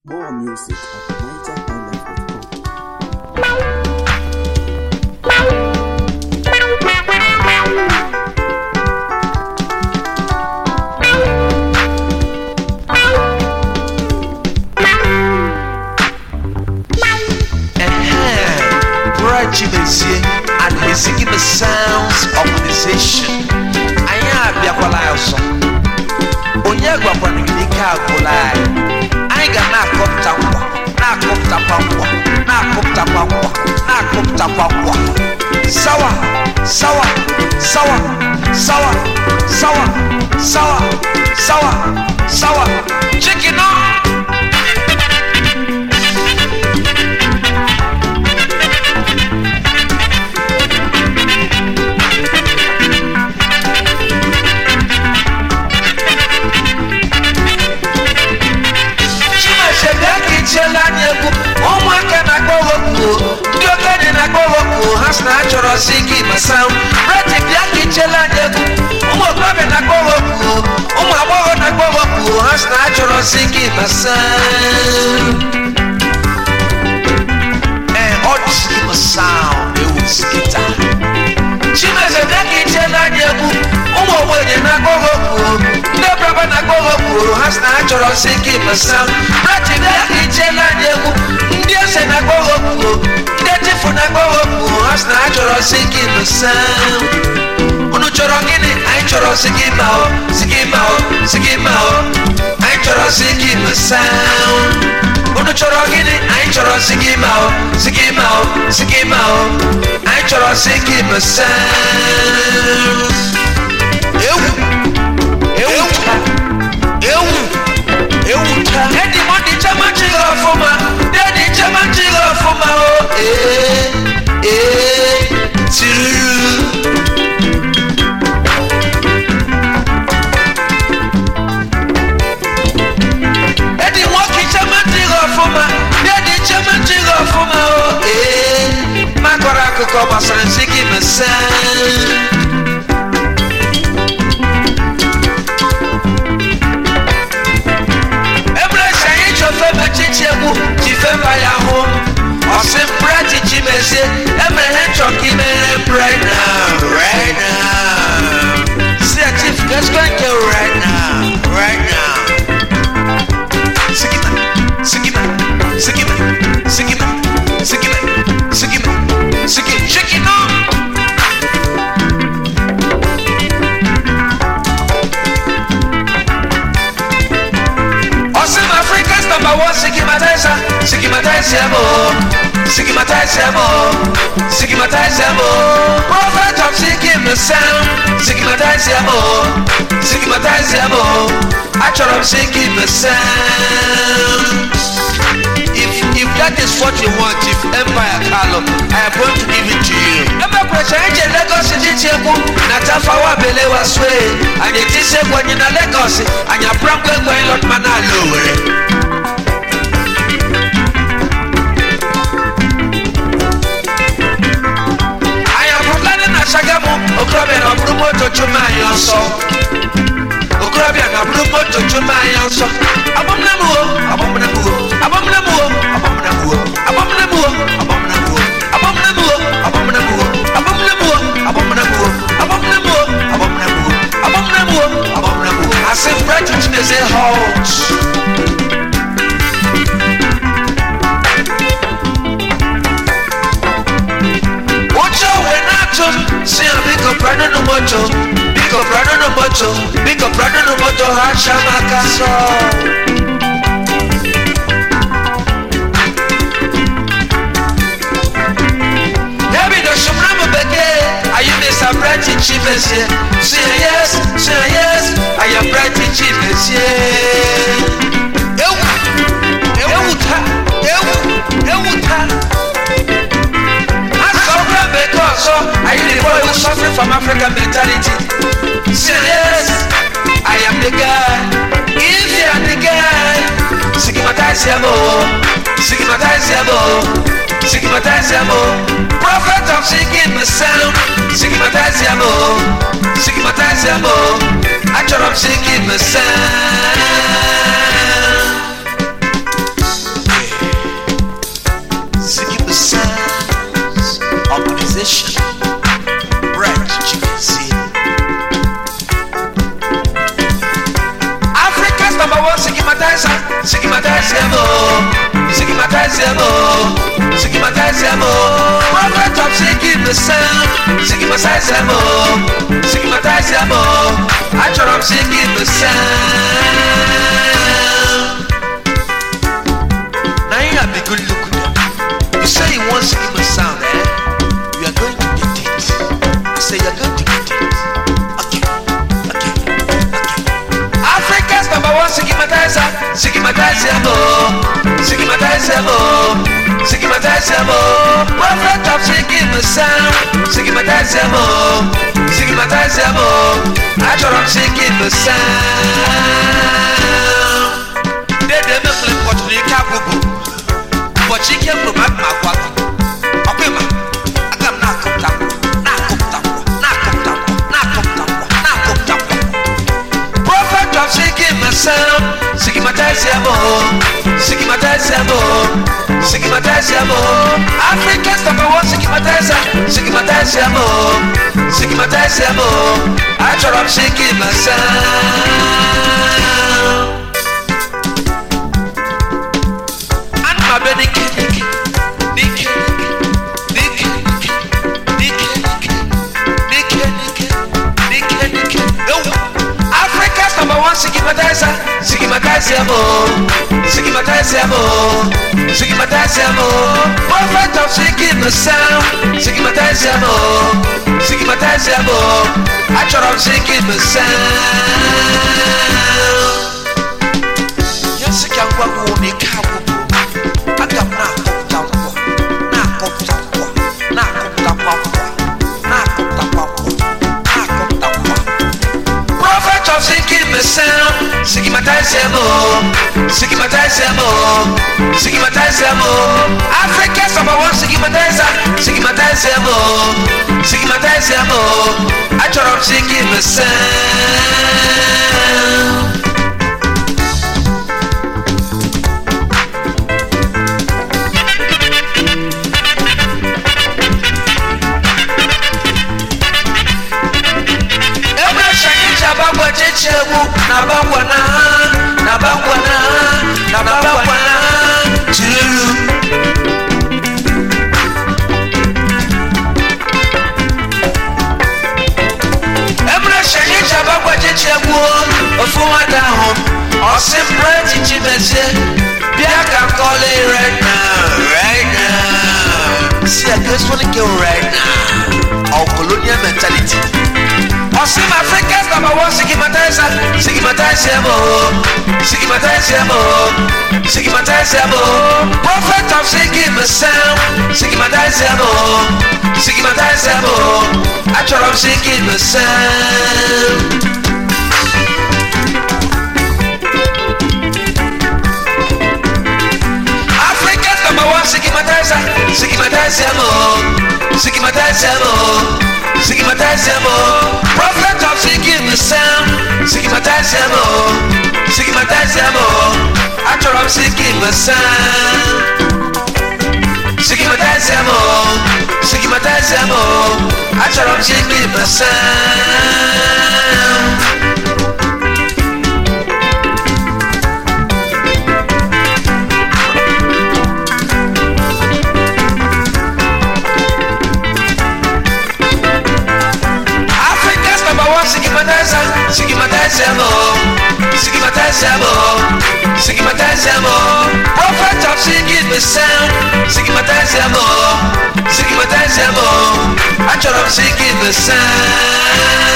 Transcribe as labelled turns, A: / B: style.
A: More music at nigerhighlife.com.
B: Chimezie and he's singing the sounds of organization. Aya biakwala yoso. Onye gwakwa n'ike agwụla. Anyị ga na-akọpụta ngwa, na-akọpụtakwa ngwa, na-akọpụtakwa ngwa, na-akọpụtakwa ngwa. Sawa, sawa, sawa, sawa, sawa, sawa, sawa, sawa. Chicken on. Has natural singing my sound. Ready Biaki Chelaneku. Has natural singing my sound. And all the singing my sound, they will skip that. Chimas a Biaki Chelaneku. Has natural singing my sound. Ready Biaki Chelaneku. Yes, and I go up. Has natural singing the sound. Uno chorongini, I choro singing mao, singing mao, singing mao. I choro singing the sound. Uno chorongini, I choro singing mao, singing mao, singing mao. I choro singing the sound. Eddie Monday Chama Chiga Foma, Daddy Chama Chiga Foma, Eddie walking Chama Chiga Foma, Daddy Chama Chiga Foma, Makorako Kobas and singing the sound. Defender your home, or some pretty Chimezie, Emerald Chucky, right now, right now. See a chief, let's go and go right now, right now. Sigima, Sigima, Sigima, Sigima, Sigima, Sigima, Sigima, shake it on. Number one, Sigimatizer, Prophet of Sigim the sound, Sigimatizer, Actual of Sigim the sound. If that is what you want, if Empire Carlo, I am going to give it to you. Number question, Lagos City, Natafawa Belewa Sway, and it is a one in a Lagos, and your problem going lot manalo. Okrobia na brumo to chuma yanso. Okrobia na brumo to chuma yanso. Abomnamu, abomnamu, abomnamu, abomnamu, abomnamu, abomnamu, abomnamu, abomnamu, abomnamu, abomnamu, abomnamu, abomnamu, abomnamu, abomnamu. I say bread which they say halt. See a big up brother no moto, big up brother no moto, big up brother no moto, Hashamaka so. Maybe the Shumrama Beke, are you Miss a bright chiefess here? Say yes, I am bright chiefess here. So I am the boy who's suffering from African mentality. Say yes, I am the guy. If you are the guy, Sigimatize Yamo, Prophet of singing the sound, Sigimatize Yamo, Actual of singing the sound. nation. Right, you can see. Africa's number one stigmatizer, stigmatizer more, stigmatizer more, stigmatizer more. Prophet of singing the sound, stigmatizer more, stigmatizer more. I try to singing the sound. Now you have a good look. You say you want stigma sound, eh? You are going to get it. I say you are going to get it. Okay. Africa's number one stigmatizer, stigmatizer more, stigmatizer more, stigmatizer more. Prophet of singing the sound, stigmatizer more, stigmatizer more. I try to singing the sound. They never flip what they can't go. But she came from my mouth. Okay, ma. I got knock up. Prophet of singing my sound, stigmatizer more, stigmatizer more, stigmatizer more. Africa's number one stigmatizer, stigmatizer more, stigmatizer more. I try to singing my sound. Africa's number one stigmatizer, stigmatizer more, stigmatizer more, stigmatizer more. Prophet of singing the sound, stigmatizer more, stigmatizer more. I try to singing the sound. Yes, I can't go on the cow. Prophet of singing the sound, stigmatizer more, stigmatizer more, stigmatizer more. Africa's number one stigmatizer, stigmatizer more, stigmatizer more. I try to singing the sound. Nabangwana Chiru. Emre Shani Chabangwa Chichebu Ofuwada home or simple Chichimese. Biaka call it right now. See, I just want to go right now. Our colonial mentality. Awesome Africa's number one stigmatizer, stigmatizer more, stigmatizer more, stigmatizer more. Prophet of singing the sound, stigmatizer more, stigmatizer more. I try to singing the sound. Africa's number one stigmatizer, stigmatizer more, stigmatizer more. Stigmatizer more. Prophet of singing the sound, stigmatizer more, stigmatizer more. Actor of singing the sound, stigmatizer more, stigmatizer more. Actor of singing the sound. Stigmatizer more, stigmatizer more, stigmatizer more. Prophet of singing the sound, stigmatizer more, stigmatizer more. Actor of singing the sound.